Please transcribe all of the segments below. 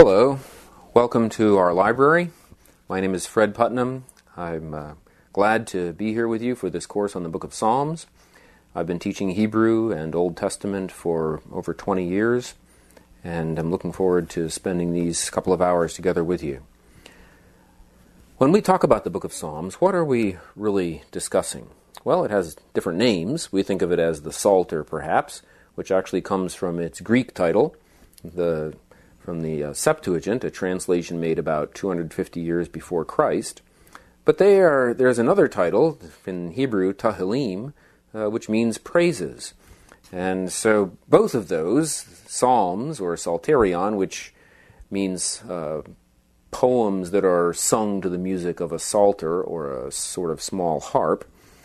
Hello, welcome to our library. My name is Fred Putnam. I'm glad to be here with you for this course on the Book of Psalms. I've been teaching Hebrew and Old Testament for over 20 years, and I'm looking forward to spending these couple of hours together with you. When we talk about the Book of Psalms, what are we really discussing? Well, it has different names. We think of it as the Psalter, perhaps, which actually comes from its Greek title, from the Septuagint, a translation made about 250 years before Christ. But there's another title in Hebrew, Tehillim, which means praises. And so both of those, psalms or psalterion, which means poems that are sung to the music of a psalter or a sort of small harp,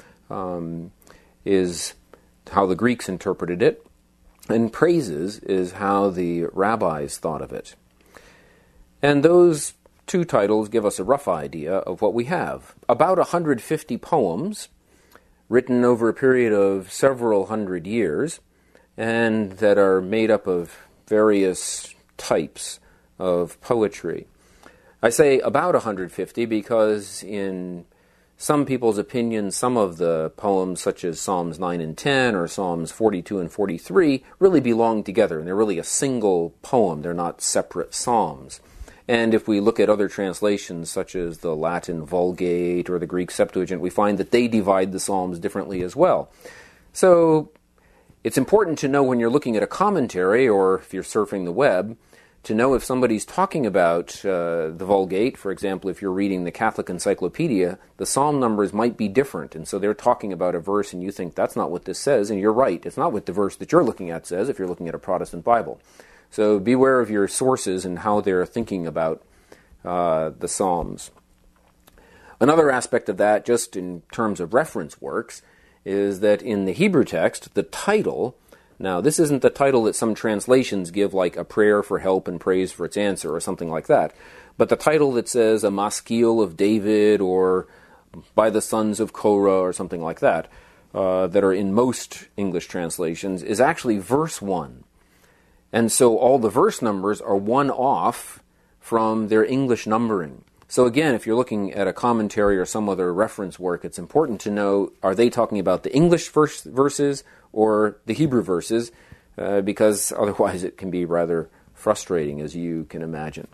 is how the Greeks interpreted it. And praises is how the rabbis thought of it. And those two titles give us a rough idea of what we have. About 150 poems written over a period of several hundred years, and that are made up of various types of poetry. I say about 150 because in some people's opinion, some of the poems, such as Psalms 9 and 10 or Psalms 42 and 43, really belong together, and they're really a single poem. They're not separate psalms. And if we look at other translations, such as the Latin Vulgate or the Greek Septuagint, we find that they divide the psalms differently as well. So it's important to know when you're looking at a commentary, or if you're surfing the web, to know if somebody's talking about the Vulgate. For example, if you're reading the Catholic Encyclopedia, the psalm numbers might be different, and so they're talking about a verse and you think that's not what this says, and you're right, it's not what the verse that you're looking at says if you're looking at a Protestant Bible. So beware of your sources and how they're thinking about the psalms. Another aspect of that, just in terms of reference works, is that in the Hebrew text, the title. Now, this isn't the title that some translations give, like a prayer for help and praise for its answer or something like that. But the title that says a Maskil of David or by the sons of Korah or something like that, that are in most English translations, is actually verse 1. And so all the verse numbers are one off from their English numbering. So again, if you're looking at a commentary or some other reference work, it's important to know, are they talking about the English verses or the Hebrew verses, because otherwise it can be rather frustrating, as you can imagine.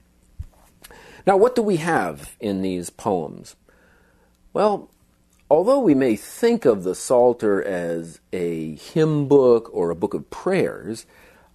Now, what do we have in these poems? Well, although we may think of the Psalter as a hymn book or a book of prayers,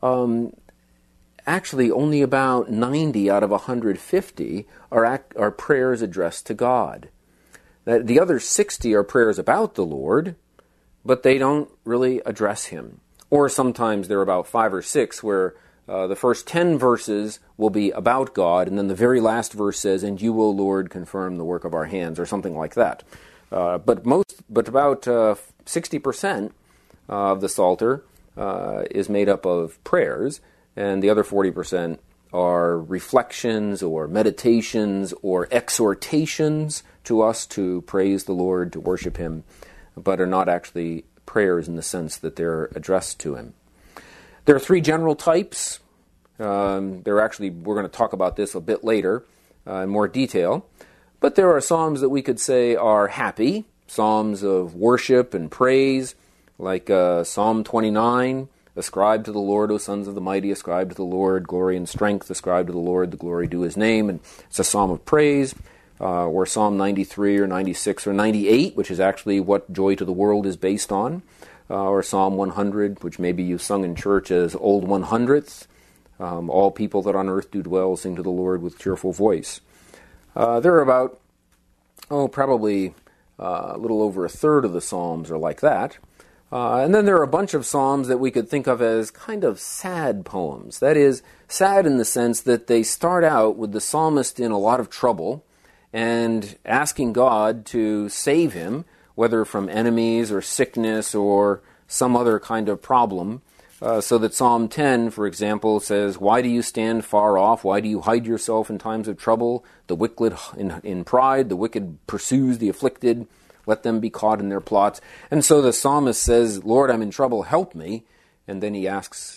actually only about 90 out of 150 are prayers addressed to God. The other 60 are prayers about the Lord, but they don't really address him. Or sometimes there are about 5 or 6 where the first 10 verses will be about God, and then the very last verse says, "And you, O Lord, confirm the work of our hands," or something like that. But about 60% of the Psalter is made up of prayers, and the other 40% are reflections or meditations or exhortations to us to praise the Lord, to worship him, but are not actually prayers in the sense that they're addressed to him. There are 3 general types. We're going to talk about this a bit later in more detail. But there are psalms that we could say are happy, psalms of worship and praise, like Psalm 29, "Ascribe to the Lord, O sons of the mighty, ascribe to the Lord glory and strength, ascribe to the Lord the glory due his name," and it's a psalm of praise. Or Psalm 93 or 96 or 98, which is actually what Joy to the World is based on, or Psalm 100, which maybe you sung in church as Old 100th, "All people that on earth do dwell sing to the Lord with cheerful voice." There are about, probably a little over a third of the Psalms are like that. And then there are a bunch of psalms that we could think of as kind of sad poems. That is, sad in the sense that they start out with the psalmist in a lot of trouble and asking God to save him, whether from enemies or sickness or some other kind of problem. So that Psalm 10, for example, says, "Why do you stand far off? Why do you hide yourself in times of trouble? The wicked in pride, the wicked pursues the afflicted. Let them be caught in their plots." And so the psalmist says, "Lord, I'm in trouble, help me." And then he asks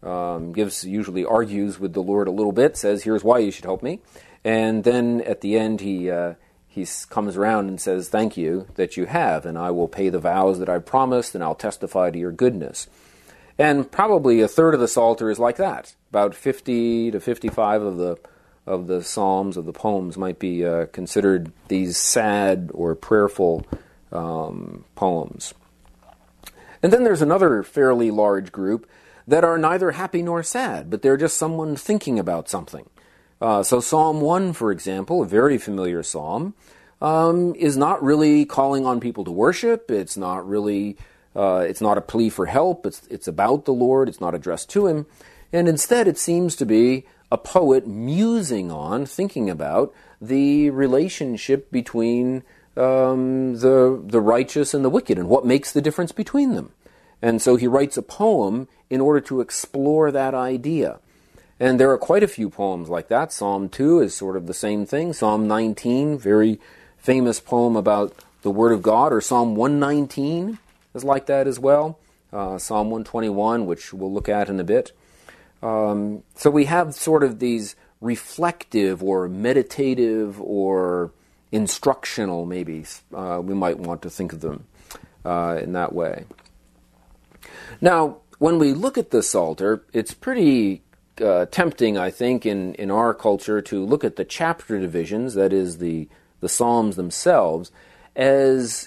usually argues with the Lord a little bit, says, here's why you should help me. And then at the end he comes around and says, thank you that you have, and I will pay the vows that I've promised, and I'll testify to your goodness. And probably a third of the Psalter is like that. About 50 to 55 of the psalms, of the poems, might be considered these sad or prayerful poems. And then there's another fairly large group that are neither happy nor sad, but they're just someone thinking about something. So Psalm 1, for example, a very familiar psalm, is not really calling on people to worship. It's not really, it's not a plea for help. It's about the Lord. It's not addressed to Him. And instead it seems to be a poet musing on, thinking about the relationship between the righteous and the wicked and what makes the difference between them. And so he writes a poem in order to explore that idea. And there are quite a few poems like that. Psalm 2 is sort of the same thing. Psalm 19, very famous poem about the Word of God. Or Psalm 119 is like that as well. Psalm 121, which we'll look at in a bit. So we have sort of these reflective or meditative or instructional, maybe, we might want to think of them in that way. Now, when we look at the Psalter, it's pretty tempting, I think, in our culture to look at the chapter divisions, that is the Psalms themselves, as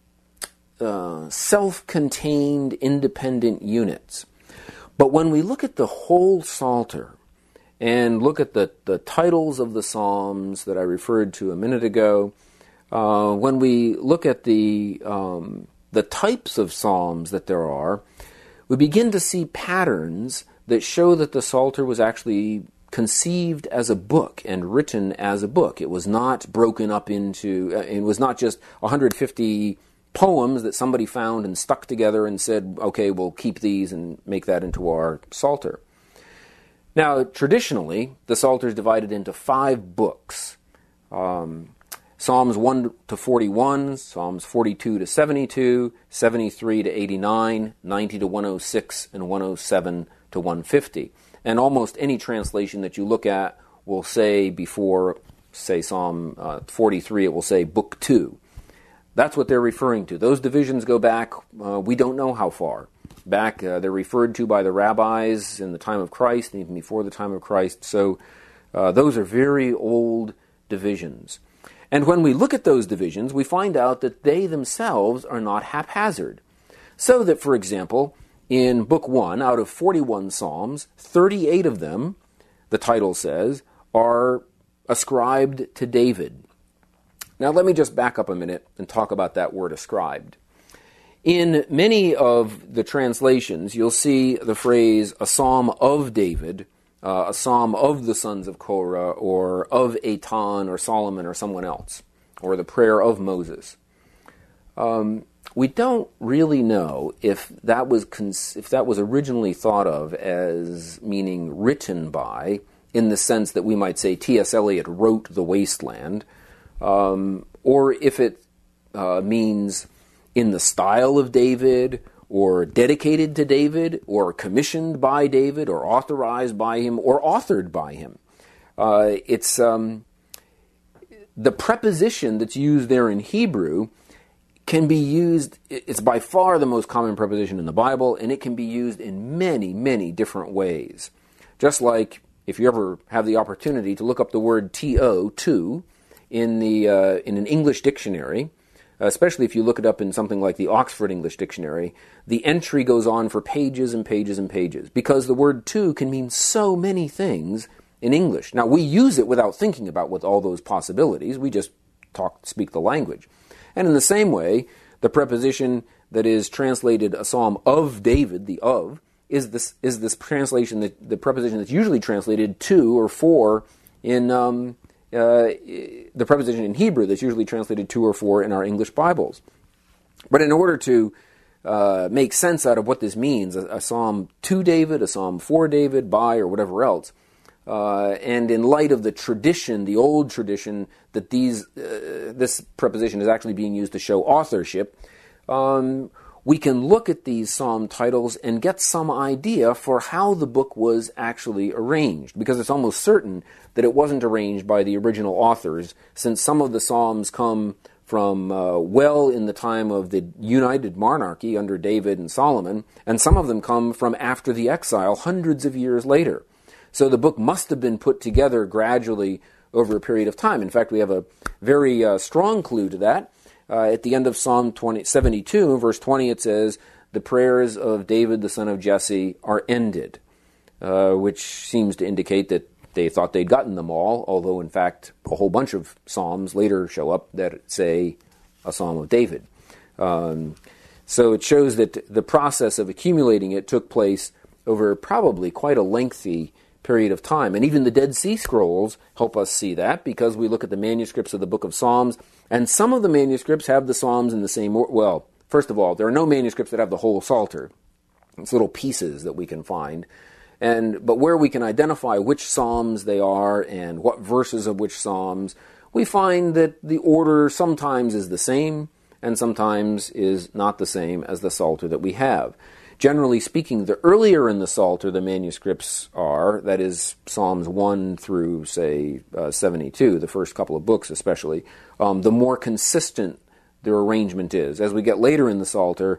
self-contained, independent units. But when we look at the whole Psalter and look at the titles of the Psalms that I referred to a minute ago, when we look at the types of Psalms that there are, we begin to see patterns that show that the Psalter was actually conceived as a book and written as a book. It was not broken up into, it was not just 150 poems that somebody found and stuck together and said, okay, we'll keep these and make that into our Psalter. Now, traditionally, the Psalter is divided into 5 books. Psalms 1 to 41, Psalms 42 to 72, 73 to 89, 90 to 106, and 107 to 150. And almost any translation that you look at will say before, say, Psalm 43, it will say Book 2. That's what they're referring to. Those divisions go back, we don't know how far. Back, they're referred to by the rabbis in the time of Christ, and even before the time of Christ. So those are very old divisions. And when we look at those divisions, we find out that they themselves are not haphazard. So that, for example, in Book 1, out of 41 Psalms, 38 of them, the title says, are ascribed to David. Now let me just back up a minute and talk about that word ascribed. In many of the translations, you'll see the phrase, a psalm of David, a psalm of the sons of Korah, or of Eitan, or Solomon, or someone else, or the prayer of Moses. We don't really know if that was originally thought of as meaning written by, in the sense that we might say T.S. Eliot wrote The Wasteland, or if it means in the style of David, or dedicated to David, or commissioned by David, or authorized by him, or authored by him. It's the preposition that's used there in Hebrew can be used, it's by far the most common preposition in the Bible, and it can be used in many, many different ways. Just like if you ever have the opportunity to look up the word to, in an English dictionary, especially if you look it up in something like the Oxford English Dictionary, the entry goes on for pages and pages and pages, because the word to can mean so many things in English. Now, we use it without thinking about what all those possibilities. We just speak the language. And in the same way, the preposition that is translated a psalm of David, the of, is this translation, the preposition that's usually translated to or for in the preposition in Hebrew that's usually translated to or for in our English Bibles. But in order to make sense out of what this means, a psalm to David, a psalm for David, by, or whatever else, and in light of the tradition, the old tradition, that this preposition is actually being used to show authorship, we can look at these psalm titles and get some idea for how the book was actually arranged, because it's almost certain that it wasn't arranged by the original authors, since some of the psalms come from well in the time of the united monarchy under David and Solomon, and some of them come from after the exile, hundreds of years later. So the book must have been put together gradually over a period of time. In fact, we have a very strong clue to that. At the end of Psalm 72, verse 20, it says, "The prayers of David, the son of Jesse, are ended," which seems to indicate that they thought they'd gotten them all, although in fact a whole bunch of psalms later show up that say a psalm of David. So it shows that the process of accumulating it took place over probably quite a lengthy period of time. And even the Dead Sea Scrolls help us see that, because we look at the manuscripts of the book of Psalms, and some of the manuscripts have the Psalms in the same order. Well, first of all, there are no manuscripts that have the whole Psalter. It's little pieces that we can find. But where we can identify which psalms they are and what verses of which psalms, we find that the order sometimes is the same and sometimes is not the same as the Psalter that we have. Generally speaking, the earlier in the Psalter the manuscripts are, that is Psalms 1 through, say, 72, the first couple of books especially, the more consistent their arrangement is. As we get later in the Psalter,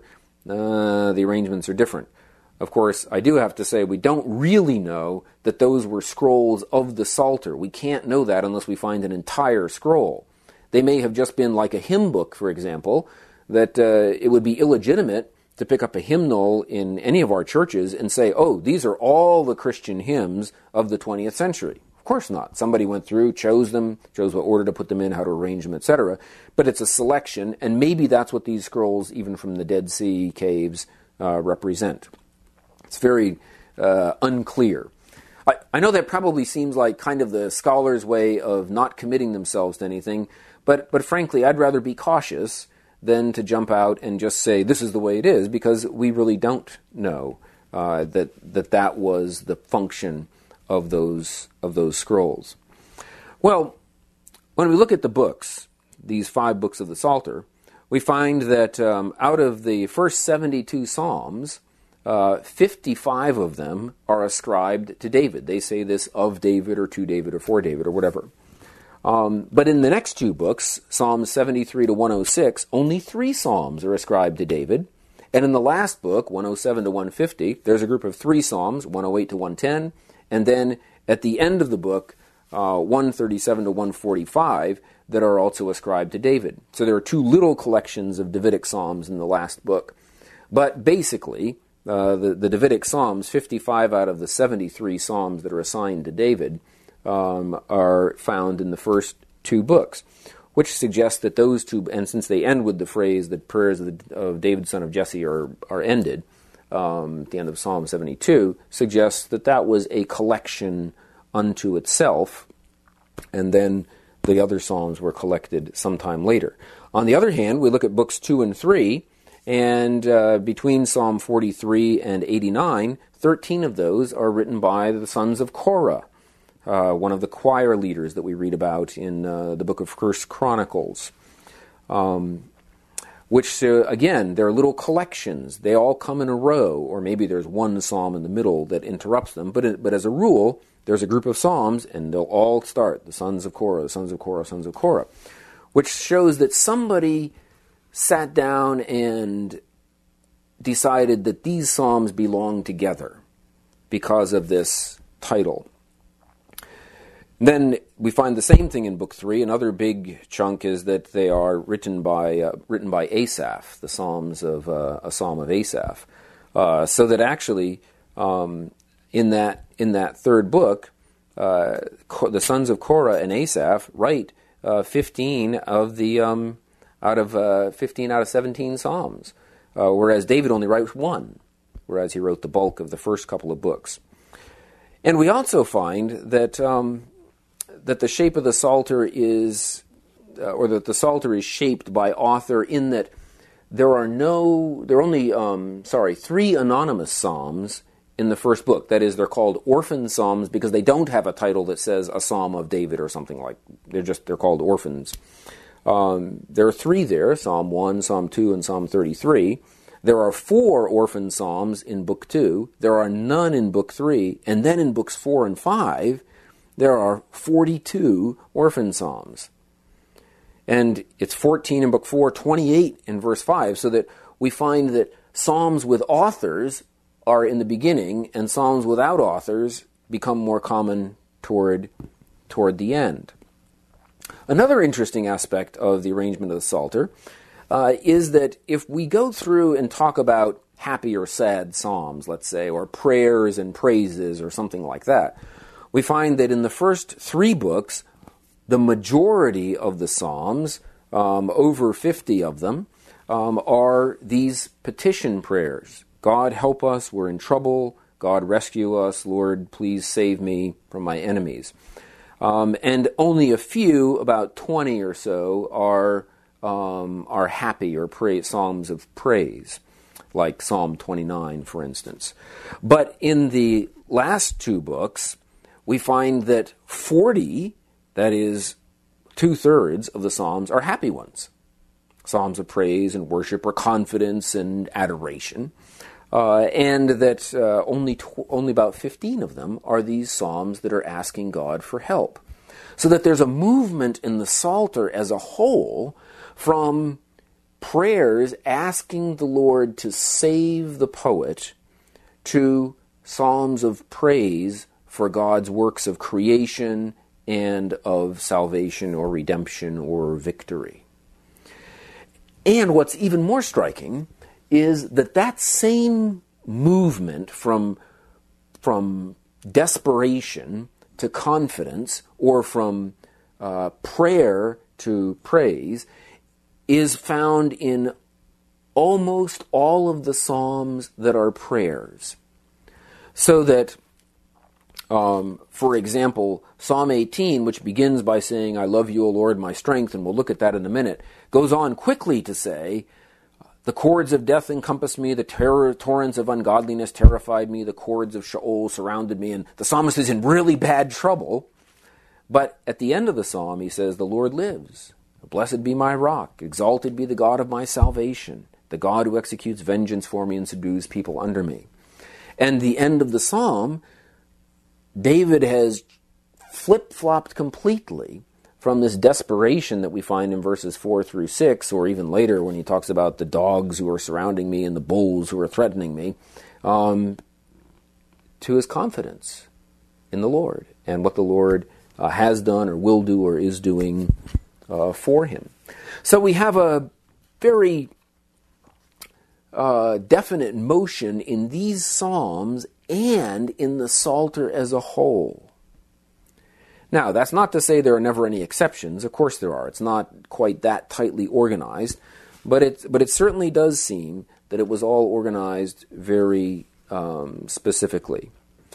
the arrangements are different. Of course, I do have to say we don't really know that those were scrolls of the Psalter. We can't know that unless we find an entire scroll. They may have just been like a hymn book, for example, that it would be illegitimate to pick up a hymnal in any of our churches and say, oh, these are all the Christian hymns of the 20th century. Of course not. Somebody went through, chose them, chose what order to put them in, how to arrange them, etc. But it's a selection, and maybe that's what these scrolls, even from the Dead Sea caves, represent. It's very unclear. I know that probably seems like kind of the scholar's way of not committing themselves to anything, but frankly, I'd rather be cautious than to jump out and just say this is the way it is, because we really don't know that was the function of those scrolls. Well, when we look at the books, these 5 books of the Psalter, we find that out of the first 72 Psalms, 55 of them are ascribed to David. They say this of David or to David or for David or whatever. But in the next 2 books, Psalms 73 to 106, only 3 psalms are ascribed to David. And in the last book, 107 to 150, there's a group of 3 psalms, 108 to 110. And then at the end of the book, 137 to 145, that are also ascribed to David. So there are 2 little collections of Davidic psalms in the last book. But basically, the Davidic psalms, 55 out of the 73 psalms that are assigned to David, are found in the first 2 books, which suggests that those 2, and since they end with the phrase that prayers of David, son of Jesse, are ended, at the end of Psalm 72, suggests that was a collection unto itself, and then the other psalms were collected sometime later. On the other hand, we look at books 2 and 3, and between Psalm 43 and 89, 13 of those are written by the sons of Korah, one of the choir leaders that we read about in the book of 1 Chronicles, which, again, they're little collections. They all come in a row, or maybe there's one psalm in the middle that interrupts them, but as a rule, there's a group of psalms, and they'll all start, the sons of Korah, the sons of Korah, sons of Korah, which shows that somebody sat down and decided that these psalms belong together because of this title. Then we find the same thing in Book 3. Another big chunk is that they are written by Asaph, the Psalms of a Psalm of Asaph. So that actually, in that third book, the sons of Korah and Asaph write 15 of the out of 15 out of 17 Psalms, whereas David only writes 1, whereas he wrote the bulk of the first couple of books. And we also find that that the shape of the Psalter is, or that the Psalter is shaped by author in that there are only 3 anonymous psalms in the first book. That is, they're called orphan psalms because they don't have a title that says a Psalm of David or something like. They're called orphans. There are 3 there: Psalm 1, Psalm 2, and Psalm 33. There are 4 orphan psalms in Book 2. There are none in Book 3. And then in Books 4 and 5, there are 42 orphan psalms. And it's 14 in Book 4, 28 in verse 5, so that we find that psalms with authors are in the beginning, and psalms without authors become more common toward the end. Another interesting aspect of the arrangement of the Psalter is that if we go through and talk about happy or sad psalms, let's say, or prayers and praises or something like that, we find that in the first 3 books, the majority of the psalms, over 50 of them, are these petition prayers. God, help us, we're in trouble. God, rescue us. Lord, please save me from my enemies. And only a few, about 20 or so, are happy or psalms of praise, like Psalm 29, for instance. But in the last 2 books, we find that 40, that is 2/3 of the psalms, are happy ones. Psalms of praise and worship or confidence and adoration. And that only about 15 of them are these psalms that are asking God for help. So that there's a movement in the Psalter as a whole from prayers asking the Lord to save the poet to psalms of praise for God's works of creation and of salvation or redemption or victory. And what's even more striking is that same movement from desperation to confidence, or from prayer to praise, is found in almost all of the psalms that are prayers. So that, for example, Psalm 18, which begins by saying, I love you, O Lord, my strength, and we'll look at that in a minute, goes on quickly to say, the cords of death encompassed me, the torrents of ungodliness terrified me, the cords of Sheol surrounded me, and the psalmist is in really bad trouble. But at the end of the psalm, he says, the Lord lives. Blessed be my rock. Exalted be the God of my salvation, the God who executes vengeance for me and subdues people under me. And the end of the psalm, David has flip-flopped completely from this desperation that we find in verses 4 through 6, or even later when he talks about the dogs who are surrounding me and the bulls who are threatening me, to his confidence in the Lord and what the Lord has done or will do or is doing for him. So we have a very definite motion in these psalms and in the Psalter as a whole. Now, that's not to say there are never any exceptions. Of course there are. It's not quite that tightly organized, but it certainly does seem that it was all organized very specifically.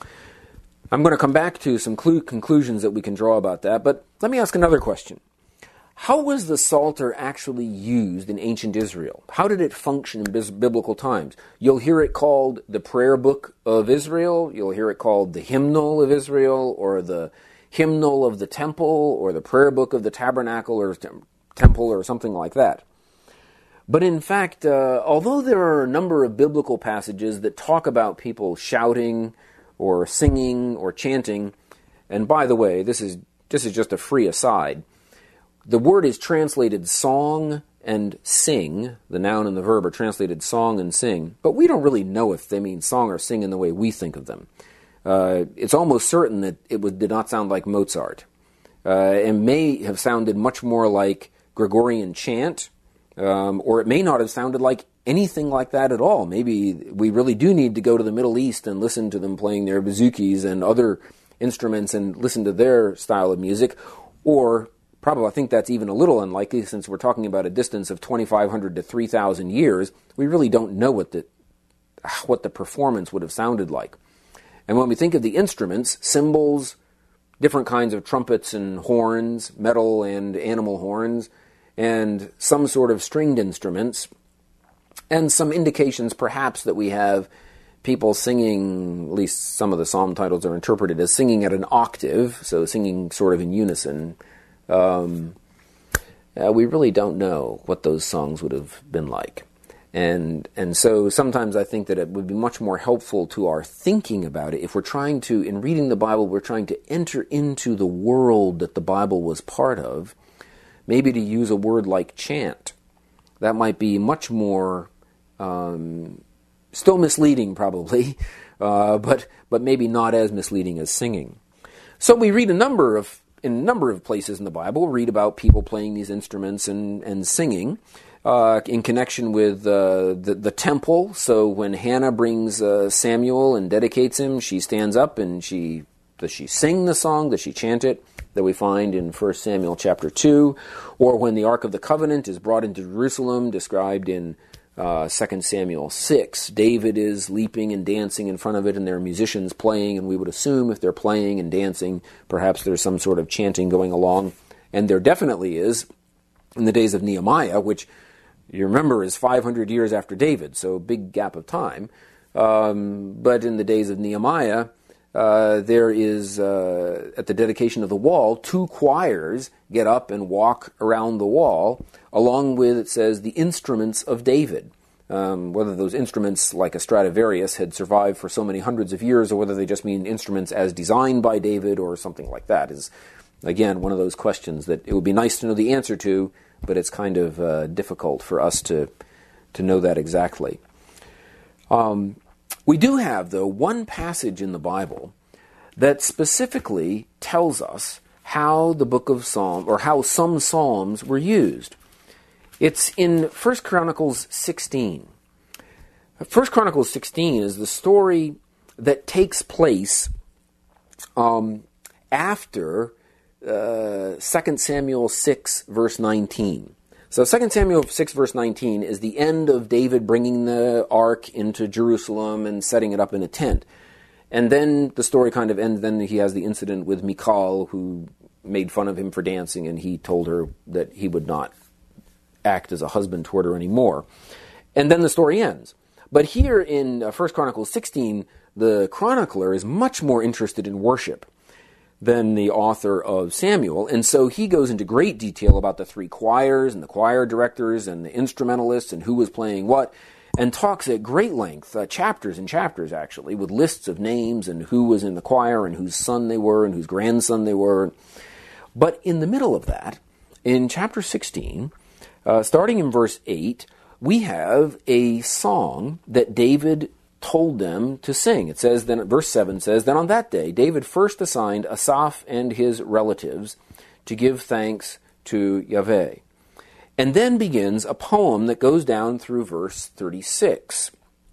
I'm going to come back to some conclusions that we can draw about that, but let me ask another question. How was the Psalter actually used in ancient Israel? How did it function in biblical times? You'll hear it called the prayer book of Israel. You'll hear it called the hymnal of Israel, or the hymnal of the temple, or the prayer book of the tabernacle or temple, or something like that. But in fact, although there are a number of biblical passages that talk about people shouting or singing or chanting, and by the way, this is just a free aside, the word is translated song and sing. The noun and the verb are translated song and sing, but we don't really know if they mean song or sing in the way we think of them. It's almost certain that it did not sound like Mozart. It may have sounded much more like Gregorian chant, or it may not have sounded like anything like that at all. Maybe we really do need to go to the Middle East and listen to them playing their bouzoukis and other instruments and listen to their style of music, or probably I think that's even a little unlikely since we're talking about a distance of 2,500 to 3,000 years. We really don't know what the performance would have sounded like. And when we think of the instruments, cymbals, different kinds of trumpets and horns, metal and animal horns, and some sort of stringed instruments, and some indications perhaps that we have people singing, at least some of the psalm titles are interpreted as singing at an octave, so singing sort of in unison. We really don't know what those songs would have been like. And so sometimes I think that it would be much more helpful to our thinking about it if we're trying to, in reading the Bible, we're trying to enter into the world that the Bible was part of, maybe to use a word like chant. That might be much more, still misleading probably, but maybe not as misleading as singing. So we read in a number of places in the Bible, read about people playing these instruments and singing. In connection with the temple. So when Hannah brings Samuel and dedicates him, she stands up and does she sing the song? Does she chant it? That we find in 1 Samuel chapter 2. Or when the Ark of the Covenant is brought into Jerusalem, described in 2 Samuel 6. David is leaping and dancing in front of it, and there are musicians playing, and we would assume if they're playing and dancing, perhaps there's some sort of chanting going along. And there definitely is in the days of Nehemiah, which you remember is 500 years after David, so a big gap of time. But in the days of Nehemiah, there is, at the dedication of the wall, 2 choirs get up and walk around the wall, along with, it says, the instruments of David. Whether those instruments, like a Stradivarius, had survived for so many hundreds of years, or whether they just mean instruments as designed by David, or something like that, is, again, one of those questions that it would be nice to know the answer to, but it's kind of difficult for us to know that exactly. We do have, though, one passage in the Bible that specifically tells us how the book of Psalms, or how some psalms were used. It's in 1 Chronicles 16. 1 Chronicles 16 is the story that takes place after 2 Samuel 6, verse 19. So 2 Samuel 6, verse 19 is the end of David bringing the ark into Jerusalem and setting it up in a tent. And then the story kind of ends. Then he has the incident with Michal, who made fun of him for dancing, and he told her that he would not act as a husband toward her anymore. And then the story ends. But here in 1 Chronicles 16, the chronicler is much more interested in worship than the author of Samuel, and so he goes into great detail about the 3 choirs and the choir directors and the instrumentalists and who was playing what, and talks at great length, chapters and chapters actually, with lists of names and who was in the choir and whose son they were and whose grandson they were. But in the middle of that, in chapter 16, starting in verse 8, we have a song that David told them to sing. It says, then verse 7 says, then on that day David first assigned Asaph and his relatives to give thanks to Yahweh. And then begins a poem that goes down through verse 36.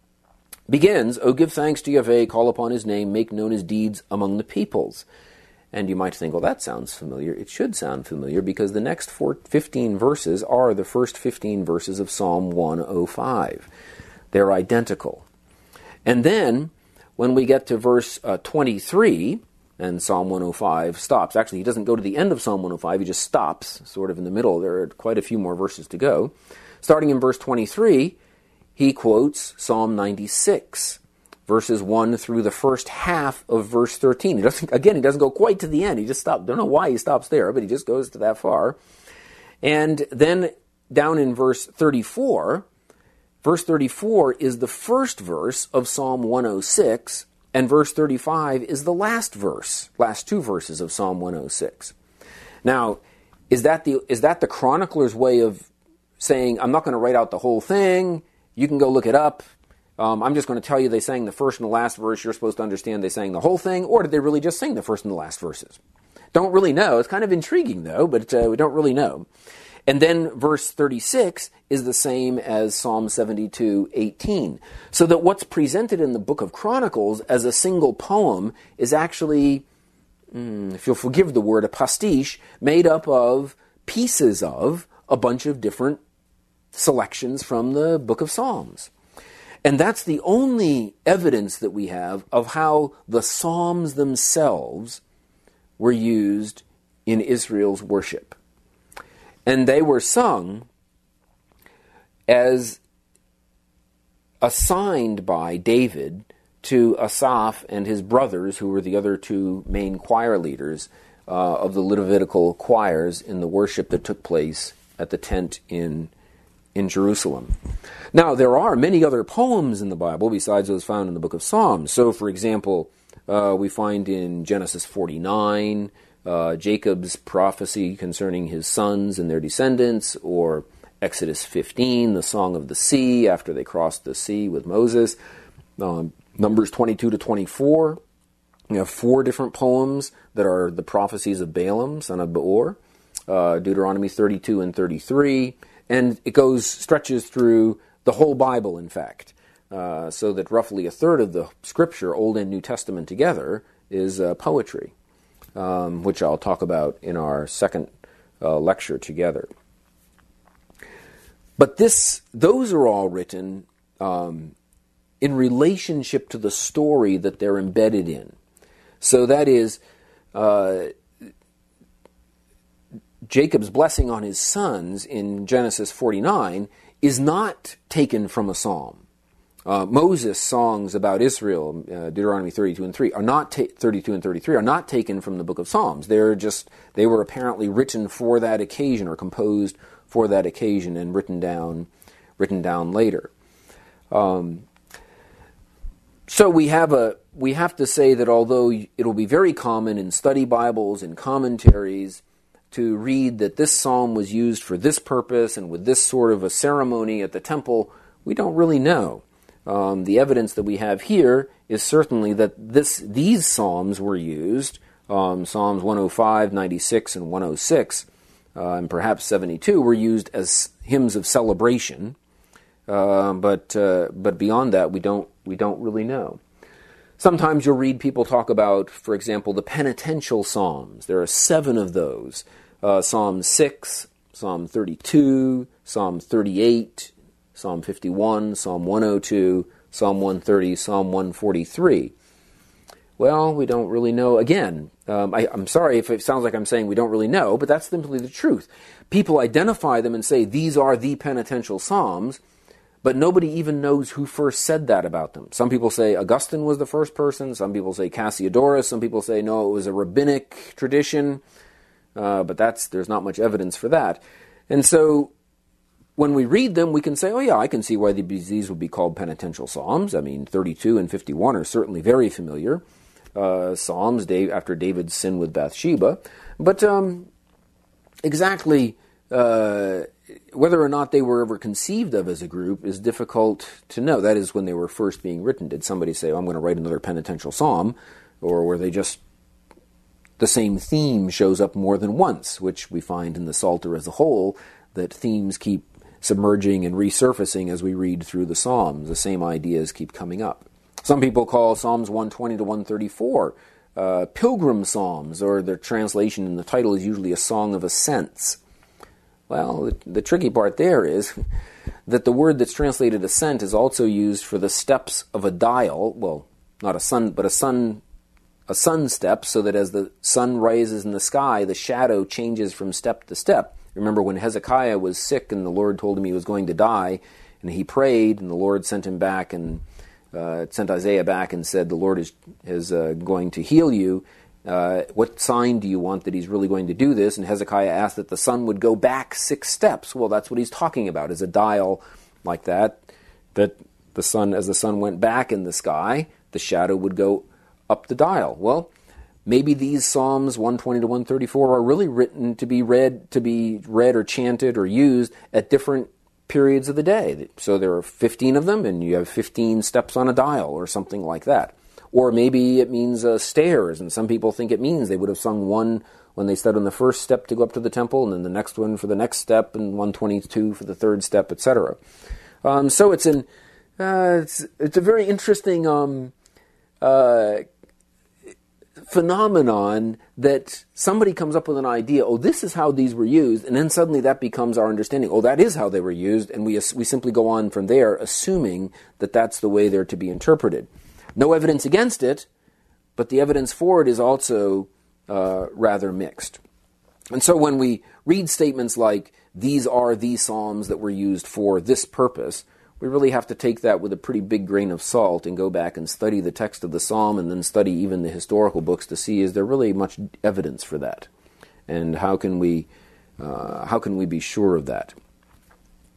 Begins, O give thanks to Yahweh, call upon his name, make known his deeds among the peoples. And you might think, well, that sounds familiar. It should sound familiar because the next 15 verses are the first 15 verses of Psalm 105. They're identical. And then, when we get to verse 23, and Psalm 105 stops. Actually, he doesn't go to the end of Psalm 105, he just stops, sort of in the middle. There are quite a few more verses to go. Starting in verse 23, he quotes Psalm 96, verses 1 through the first half of verse 13. He doesn't go quite to the end. He just stops. Don't know why he stops there, but he just goes to that far. And then down in verse 34, verse 34 is the first verse of Psalm 106, and verse 35 is the last 2 verses of Psalm 106. Now, is that the chronicler's way of saying, I'm not going to write out the whole thing, you can go look it up, I'm just going to tell you they sang the first and the last verse, you're supposed to understand they sang the whole thing, or did they really just sing the first and the last verses? Don't really know. It's kind of intriguing, though, but we don't really know. And then verse 36 is the same as Psalm 72:18. So that what's presented in the book of Chronicles as a single poem is actually, if you'll forgive the word, a pastiche made up of pieces of a bunch of different selections from the book of Psalms. And that's the only evidence that we have of how the Psalms themselves were used in Israel's worship. And they were sung as assigned by David to Asaph and his brothers, who were the other 2 main choir leaders of the Levitical choirs in the worship that took place at the tent in in Jerusalem. Now, there are many other poems in the Bible besides those found in the book of Psalms. So, for example, we find in Genesis 49, Jacob's prophecy concerning his sons and their descendants, or Exodus 15, the Song of the Sea after they crossed the sea with Moses. Numbers 22 to 24, we have 4 different poems that are the prophecies of Balaam, son of Beor. Deuteronomy 32 and 33, and it stretches through the whole Bible, in fact, so that roughly a third of the Scripture, Old and New Testament together, is poetry, which I'll talk about in our second lecture together. But those are all written in relationship to the story that they're embedded in. So that is, Jacob's blessing on his sons in Genesis 49 is not taken from a psalm. Moses' songs about Israel, Deuteronomy 32 and 3, 32 and 33, are not taken from the book of Psalms. They were apparently written for that occasion, or composed for that occasion, and written down later. So we have to say that although it'll be very common in study Bibles and commentaries to read that this psalm was used for this purpose and with this sort of a ceremony at the temple, we don't really know. The evidence that we have here is certainly that these psalms were used, Psalms 105, 96, and 106, and perhaps 72, were used as hymns of celebration. But beyond that, we don't really know. Sometimes you'll read people talk about, for example, the penitential psalms. There are 7 of those. Psalm 6, Psalm 32, Psalm 38, Psalm 51, Psalm 102, Psalm 130, Psalm 143. Well, we don't really know. Again, I'm sorry if it sounds like I'm saying we don't really know, but that's simply the truth. People identify them and say these are the penitential psalms, but nobody even knows who first said that about them. Some people say Augustine was the first person. Some people say Cassiodorus. Some people say, no, it was a rabbinic tradition. But there's not much evidence for that. And so when we read them, we can say, oh yeah, I can see why these would be called penitential psalms. I mean, 32 and 51 are certainly very familiar psalms after David's sin with Bathsheba. But exactly whether or not they were ever conceived of as a group is difficult to know. That is, when they were first being written. Did somebody say, oh, I'm going to write another penitential psalm? Or were they just the same theme shows up more than once, which we find in the Psalter as a whole, that themes keep submerging and resurfacing as we read through the Psalms. The same ideas keep coming up. Some people call Psalms 120 to 134 pilgrim psalms, or their translation in the title is usually a song of ascents. Well, the tricky part there is that the word that's translated ascent is also used for the steps of a dial. Well, not a sun, but a sun step, so that as the sun rises in the sky, the shadow changes from step to step. Remember when Hezekiah was sick and the Lord told him he was going to die, and he prayed, and the Lord sent him back and sent Isaiah back and said, the Lord is going to heal you. What sign do you want that he's really going to do this? And Hezekiah asked that the sun would go back 6 steps. Well, that's what he's talking about, is a dial like that the sun, as the sun went back in the sky, the shadow would go up the dial. Well, maybe these Psalms 120 to 134 are really written to be read or chanted or used at different periods of the day. So there are 15 of them, and you have 15 steps on a dial or something like that. Or maybe it means stairs, and some people think it means they would have sung one when they stood on the first step to go up to the temple, and then the next one for the next step, and 122 for the third step, etc. So it's a very interesting phenomenon that somebody comes up with an idea, oh, this is how these were used, and then suddenly that becomes our understanding. Oh, that is how they were used, and we simply go on from there, assuming that that's the way they're to be interpreted. No evidence against it, but the evidence for it is also rather mixed. And so when we read statements like, these are the psalms that were used for this purpose, we really have to take that with a pretty big grain of salt and go back and study the text of the psalm and then study even the historical books to see, is there really much evidence for that? And how can we be sure of that?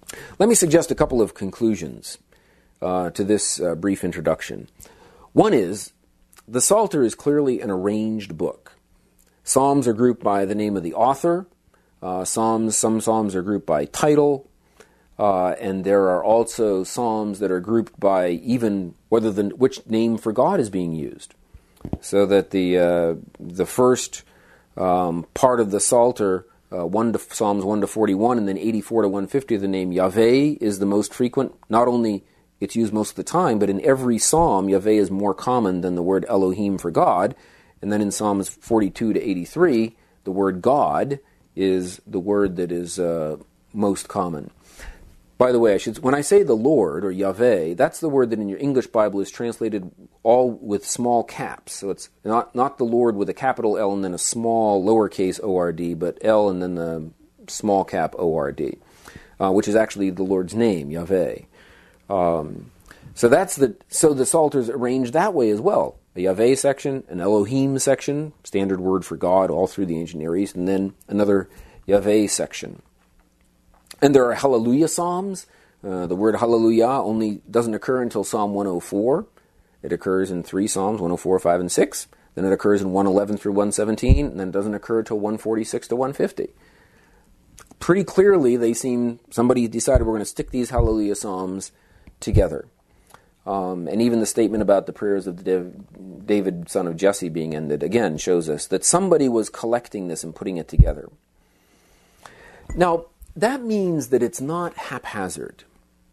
Let me suggest a couple of conclusions to this brief introduction. One is, the Psalter is clearly an arranged book. Psalms are grouped by the name of the author. Some psalms are grouped by title. And there are also psalms that are grouped by even which name for God is being used. So that the first part of the Psalter, Psalms 1 to 41, and then 84 to 150, the name Yahweh is the most frequent. Not only it's used most of the time, but in every psalm, Yahweh is more common than the word Elohim for God. And then in Psalms 42 to 83, the word God is the word that is most common. By the way, when I say the Lord, or Yahweh, that's the word that in your English Bible is translated all with small caps. So it's not the Lord with a capital L and then a small lowercase O-R-D, but L and then the small cap O-R-D, which is actually the Lord's name, Yahweh. So the Psalter is arranged that way as well. A Yahweh section, an Elohim section, standard word for God all through the ancient Near East, and then another Yahweh section. And there are Hallelujah Psalms. The word Hallelujah only doesn't occur until Psalm 104. It occurs in 3 Psalms, 104, 5, and 6. Then it occurs in 111 through 117, and then it doesn't occur until 146 to 150. Pretty clearly, somebody decided we're going to stick these Hallelujah Psalms together. And even the statement about the prayers of David, son of Jesse, being ended, again, shows us that somebody was collecting this and putting it together. Now, that means that it's not haphazard.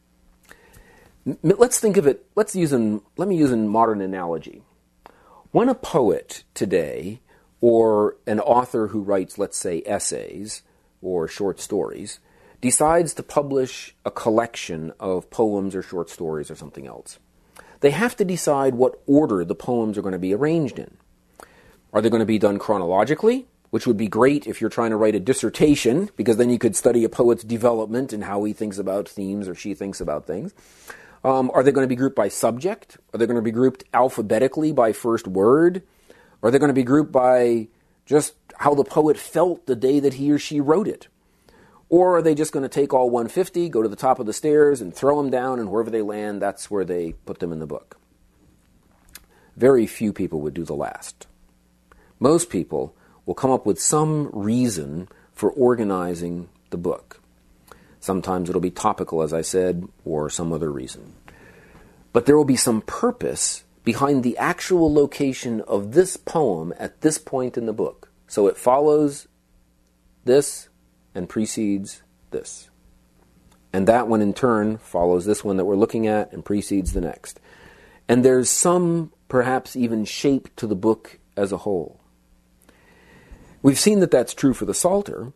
Let's think of it, let me use a modern analogy. When a poet today, or an author who writes, let's say, essays or short stories, decides to publish a collection of poems or short stories or something else, they have to decide what order the poems are going to be arranged in. Are they going to be done chronologically? Which would be great if you're trying to write a dissertation, because then you could study a poet's development and how he thinks about themes or she thinks about things. Are they going to be grouped by subject? Are they going to be grouped alphabetically by first word? Are they going to be grouped by just how the poet felt the day that he or she wrote it? Or are they just going to take all 150, go to the top of the stairs, and throw them down, and wherever they land, that's where they put them in the book? Very few people would do the last. Most people will come up with some reason for organizing the book. Sometimes it'll be topical, as I said, or some other reason. But there will be some purpose behind the actual location of this poem at this point in the book. So it follows this and precedes this. And that one in turn follows this one that we're looking at and precedes the next. And there's some, perhaps even shape to the book as a whole. We've seen that that's true for the Psalter,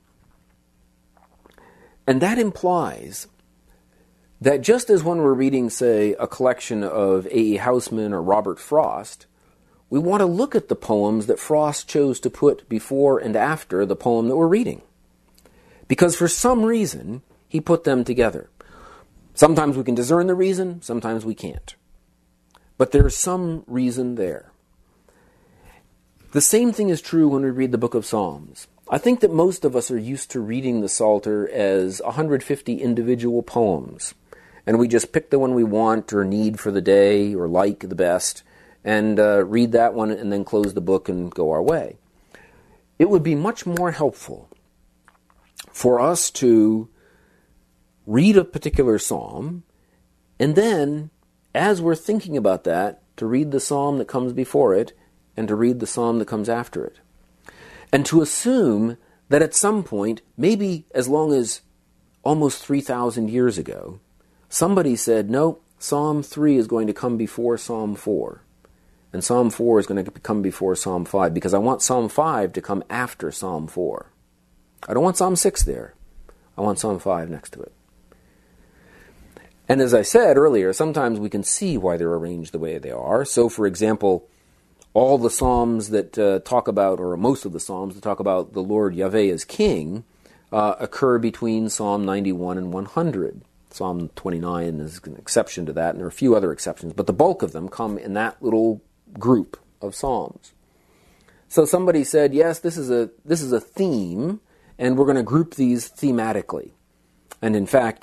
and that implies that just as when we're reading, say, a collection of A.E. Housman or Robert Frost, we want to look at the poems that Frost chose to put before and after the poem that we're reading. Because for some reason, he put them together. Sometimes we can discern the reason, sometimes we can't. But there's some reason there. The same thing is true when we read the book of Psalms. I think that most of us are used to reading the Psalter as 150 individual poems, and we just pick the one we want or need for the day or like the best, and read that one and then close the book and go our way. It would be much more helpful for us to read a particular psalm, and then, as we're thinking about that, to read the psalm that comes before it, and to read the psalm that comes after it. And to assume that at some point, maybe as long as almost 3,000 years ago, somebody said, no, Psalm 3 is going to come before Psalm 4. And Psalm 4 is going to come before Psalm 5, because I want Psalm 5 to come after Psalm 4. I don't want Psalm 6 there. I want Psalm 5 next to it. And as I said earlier, sometimes we can see why they're arranged the way they are. So, for example, all the Psalms that talk about, or most of the Psalms that talk about the Lord Yahweh as King, occur between Psalm 91 and 100. Psalm 29 is an exception to that, and there are a few other exceptions, but the bulk of them come in that little group of Psalms. So somebody said, yes, this is a theme, and we're going to group these thematically. And in fact,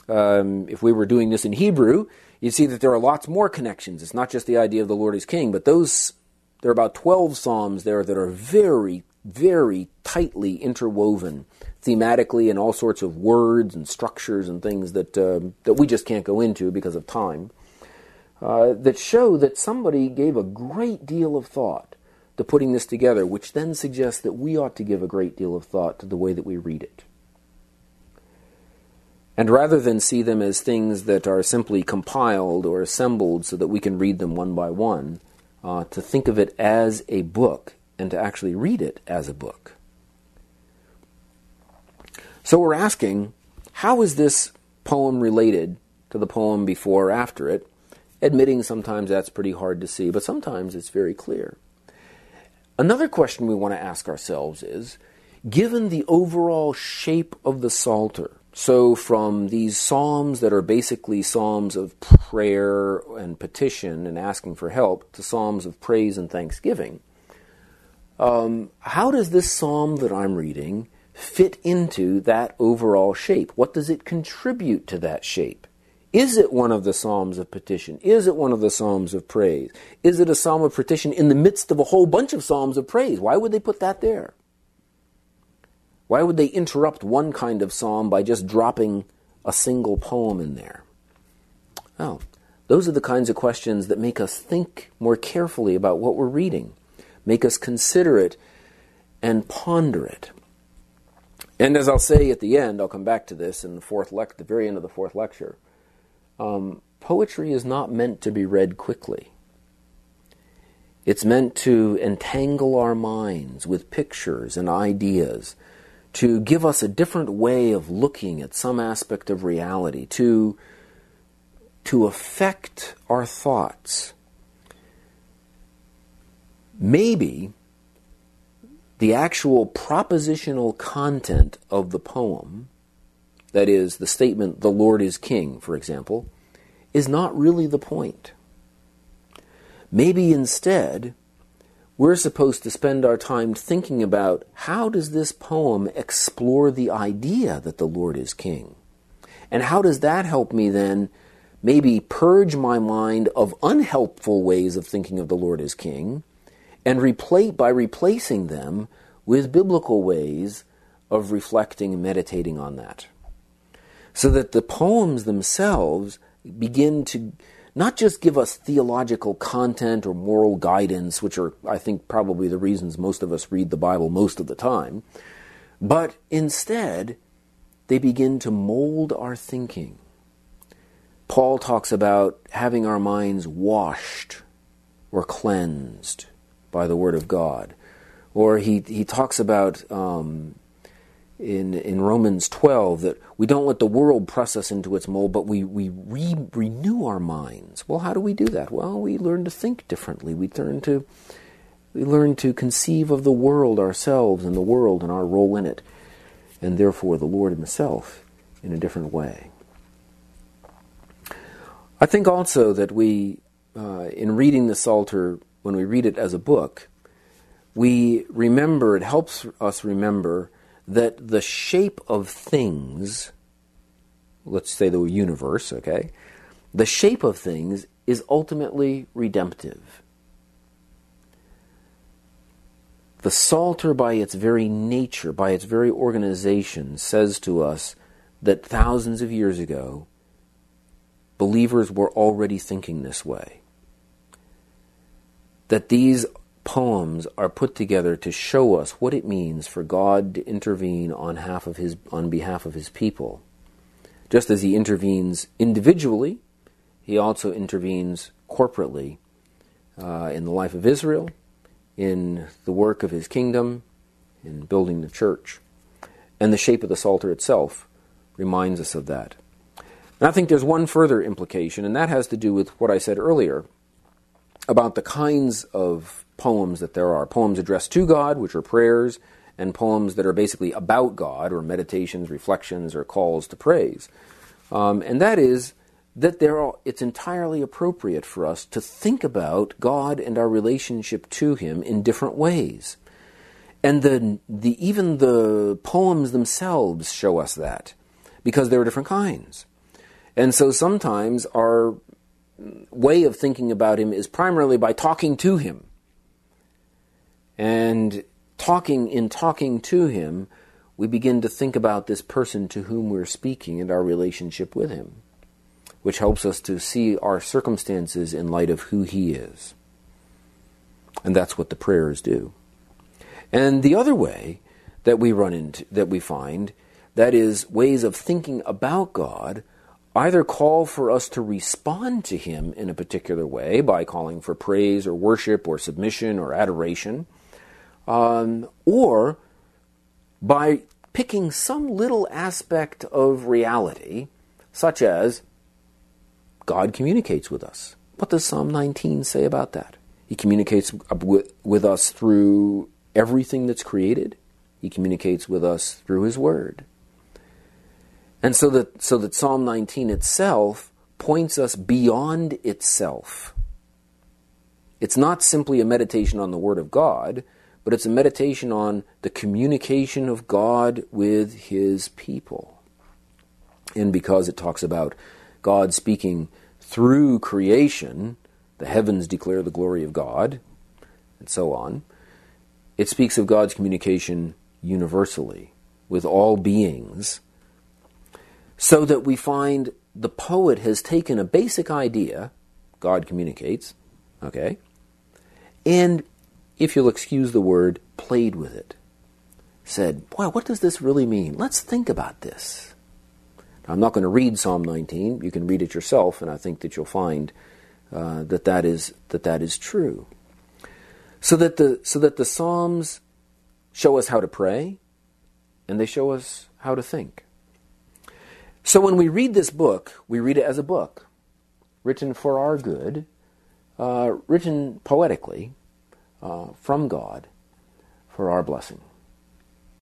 If we were doing this in Hebrew, you'd see that there are lots more connections. It's not just the idea of the Lord as King, but there are about 12 psalms there that are very, very tightly interwoven thematically in all sorts of words and structures and things that we just can't go into because of time, that show that somebody gave a great deal of thought to putting this together, which then suggests that we ought to give a great deal of thought to the way that we read it. And rather than see them as things that are simply compiled or assembled so that we can read them one by one, to think of it as a book and to actually read it as a book. So we're asking, how is this poem related to the poem before or after it? Admitting sometimes that's pretty hard to see, but sometimes it's very clear. Another question we want to ask ourselves is, given the overall shape of the Psalter, so from these psalms that are basically psalms of prayer and petition and asking for help to psalms of praise and thanksgiving, how does this psalm that I'm reading fit into that overall shape? What does it contribute to that shape? Is it one of the psalms of petition? Is it one of the psalms of praise? Is it a psalm of petition in the midst of a whole bunch of psalms of praise? Why would they put that there? Why would they interrupt one kind of psalm by just dropping a single poem in there? Well, those are the kinds of questions that make us think more carefully about what we're reading, make us consider it and ponder it. And as I'll say at the end, I'll come back to this in the very end of the fourth lecture, poetry is not meant to be read quickly. It's meant to entangle our minds with pictures and ideas, to give us a different way of looking at some aspect of reality, to affect our thoughts. Maybe the actual propositional content of the poem, that is, the statement, "The Lord is King," for example, is not really the point. Maybe instead, we're supposed to spend our time thinking about how does this poem explore the idea that the Lord is King? And how does that help me then maybe purge my mind of unhelpful ways of thinking of the Lord as King and by replacing them with biblical ways of reflecting and meditating on that? So that the poems themselves begin to not just give us theological content or moral guidance, which are, I think, probably the reasons most of us read the Bible most of the time, but instead, they begin to mold our thinking. Paul talks about having our minds washed or cleansed by the Word of God. Or he talks about in Romans 12 that we don't let the world press us into its mold, but we renew our minds. Well, how do we do that? Well, we learn to think differently. We learn to conceive of the world ourselves and the world and our role in it, and therefore the Lord Himself in a different way. I think also that we, in reading the Psalter, when we read it as a book, it helps us remember that the shape of things, let's say the universe, okay, the shape of things is ultimately redemptive. The Psalter, by its very nature, by its very organization, says to us that thousands of years ago, believers were already thinking this way. That these poems are put together to show us what it means for God to intervene on behalf of His people. Just as He intervenes individually, He also intervenes corporately in the life of Israel, in the work of His kingdom, in building the church. And the shape of the Psalter itself reminds us of that. And I think there's one further implication, and that has to do with what I said earlier about the kinds of poems that there are. Poems addressed to God, which are prayers, and poems that are basically about God, or meditations, reflections, or calls to praise. And that is that it's entirely appropriate for us to think about God and our relationship to Him in different ways. And even the poems themselves show us that, because there are different kinds. And so sometimes our way of thinking about him is primarily by talking to him. And in talking to him, we begin to think about this person to whom we're speaking and our relationship with him, which helps us to see our circumstances in light of who he is. And that's what the prayers do. And the other way that we find, that is, ways of thinking about God, either call for us to respond to him in a particular way by calling for praise or worship or submission or adoration, or by picking some little aspect of reality, such as God communicates with us. What does Psalm 19 say about that? He communicates with us through everything that's created. He communicates with us through his word. And so that Psalm 19 itself points us beyond itself. It's not simply a meditation on the word of God, but it's a meditation on the communication of God with his people. And because it talks about God speaking through creation, the heavens declare the glory of God, and so on, it speaks of God's communication universally with all beings, so that we find the poet has taken a basic idea, God communicates, okay, and, if you'll excuse the word, played with it. Said, wow, what does this really mean? Let's think about this. Now, I'm not going to read Psalm 19. You can read it yourself, and I think that you'll find that is true. So that the Psalms show us how to pray, and they show us how to think. So when we read this book, we read it as a book, written for our good, written poetically, from God for our blessing.